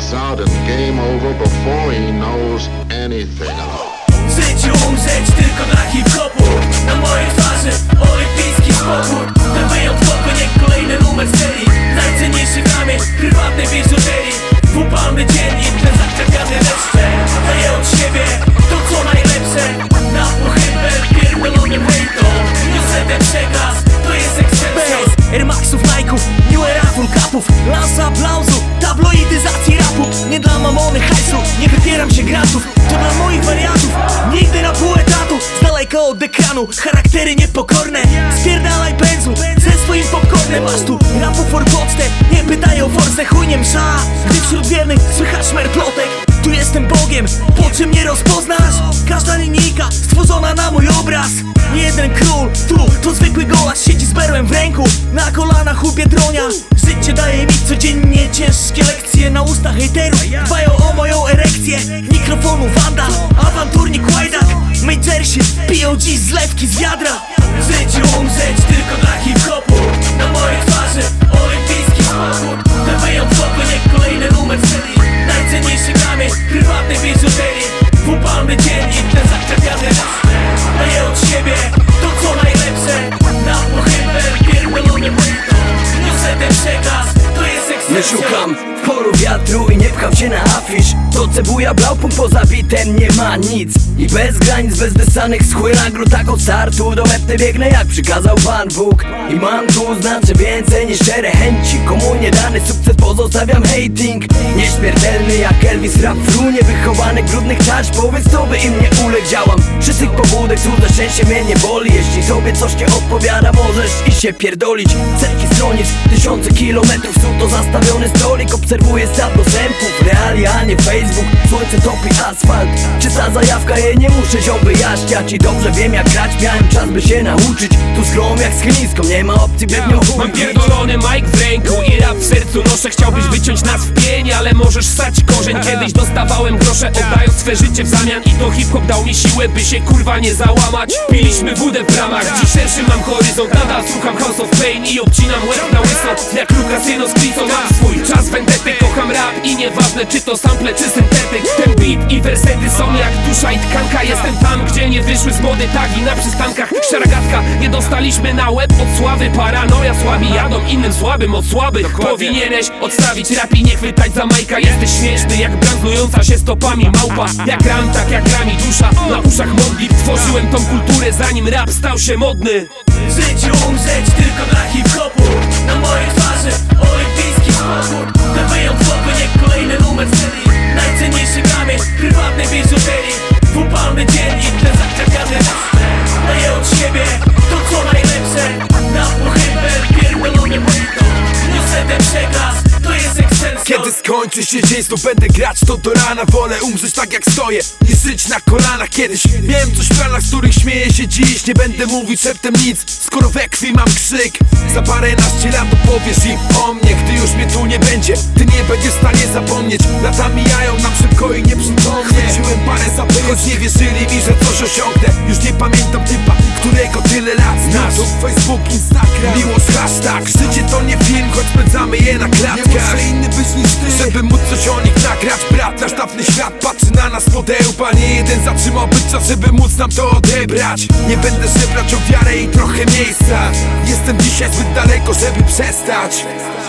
lights out and game over before he knows anything. W życiu umrzeć tylko dla hip-hopu. Na mojej twarzy olimpijski spokój. Ten wyjątkowy, nie kolejny numer serii. Najcenniejszy kamień prywatnej biżuterii. Dwupalny dzień i ten zaczepiany leszcze. Daję od siebie to co najlepsze. Na pochybę pierdolonym hejtom. Niosę ten przekaz, to jest ekscesja. Air Maxów, Nike'ów, New Era, full capów. Lansa aplauzu, tabloidyzacji rapu. Nie dla mamony hajsu, nie wypieram się grantów. To dla moich wariatów, nigdy na pół etatu. Z daleka od ekranu, charaktery niepokorne. Spierdalaj pędzlu, ze swoim popcornem. Masz tu rapu forbocne, nie pytaj o forsę. Chuj nie msza, gdy wśród wiernych słychać szmer plotek. Tu jestem Bogiem, po czym mnie rozpoznasz? Każda linijka stworzona na mój obraz. Nie jeden król, tu to zwykły golarz. Siedzi z berłem w ręku, na kolanach u Biedronia. Życie daje mi codziennie ciężkie lekcje. Na ustach hejterów dbają o moją erekcję. Mikrofonu wandal, awanturnik łajdak. Majorsi piją dziś zlewki z wiadra. W życiu umrzeć tylko dla hip-hopu. Na mojej twarzy olimpijski spokój. Ten wyjątkowy, nie kolejny numer serii. Najcenniejszy kamień prywatnej biżuterii. Dwupalny dzień i ten zaczepiany leszcze. Daję od siebie to co najlepsze. Na pochybę pierdolonym hejtom. Niosę ten przekaz, to jest ekscesja. Nie szukam w polu wiatru i nie pcham się na afisz. To cebuja blałpum poza bitem, nie ma nic. I bez granic, bez wysanych schłyna tak od startu. Do mety biegnę jak przykazał Pan Bóg. I mam tu znaczy więcej niż szczere chęci. Komu nie dany sukces pozostawiam hating. Nieśmiertelny jak Elvis rap fru. Niewychowany brudnych tarcz, powiedz to by im nie uległ. Działam przy tych pobudek, cudze szczęście mnie nie boli. Jeśli tobie coś nie odpowiada, możesz i się pierdolić. Setki stronic, tysiące kilometrów są to zastawiony stolik. Obserwuję stat dostępów, realia, nie Facebook. Słońce topi asfalt, czysta zajawka, jej nie muszę ziom wyjaśniać. I dobrze wiem jak grać, miałem czas by się nauczyć. Tu zgrą jak z chińską, nie ma opcji by mnie Mam pierdolony mic w ręku i rap w sercu noszę. Chciałbyś wyciąć nas w pień, ale możesz ssać korzeń. Kiedyś dostawałem grosze, oddając swe życie w zamian. I to hip-hop dał mi siłę, by się kurwa nie załamać. Piliśmy wódę w bramach, dziś szerszy mam horyzont. Nadal słucham House of Pain i obcinam łeb na łyso. Jak Lukasyno z Cliso, mam swój czas vendety. Kocham rap i nieważne czy to sample czy syntetyk. Ten beat i wersety są jak dusza i tkanka. Jestem tam, gdzie nie wyszły z mody tagi na przystankach. Szaragatka, nie dostaliśmy na łeb od sławy. Paranoja, słabi jadą innym słabym od słabych. Powinieneś odstawić rap i nie chwytać za majka. Jesteś śmieszny jak brandzlująca się stopami małpa. Jak ram, tak jak rami dusza na uszach modlitw. Tworzyłem tą kulturę zanim rap stał się modny. W życiu umrzeć tylko dla hip-hopu. Na mojej twarzy olimpijski spokój. Ten wyjątkowy, nie kolejny numer serii. Najcenniejszy kamień prywatnej biżuterii. Dwupalny dzień i ten zaczepiany leszcze. Daję od siebie to co najlepsze. Na pochybę pierdolonym hejtom. Niosę ten przekaz, to jest ekscesja. Kiedy skończy się dzień, znów będę grać to do rana. Wolę umrzeć tak jak stoję, nie syć na kolanach. Kiedyś miałem coś w planach, z których śmieję się dziś. Nie będę mówić szeptem nic, skoro we krwi mam krzyk. Za paręnaście lat opowiesz im o mnie. Gdy już mnie tu nie będzie, ty nie będziesz w stanie zapomnieć. Lata mijają nam szybko i nieprzytomnie. Chwyciłem parę zapychań, choć nie wierzyli mi, że coś osiągnę. Już nie pamiętam typa, którego tyle lat znasz. Facebook, Instagram, miłość, hashtag. Życie to nie film, choć spędzamy je na klatkach. Nie muszę inny być niż ty, żeby móc coś o nich nagrać. Brat, nasz dawny świat patrzy na nas podełba. Nie jeden zatrzymałby czas, żeby móc nam to odebrać. Nie będę żebrać o wiarę i trochę miejsca. Jestem dzisiaj zbyt daleko, żeby przestać.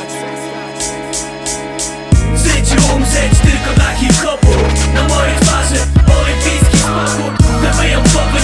W życiu umrzeć tylko dla hip-hopu. Na mojej twarzy olimpijski spokój. Ten wyjątkowy,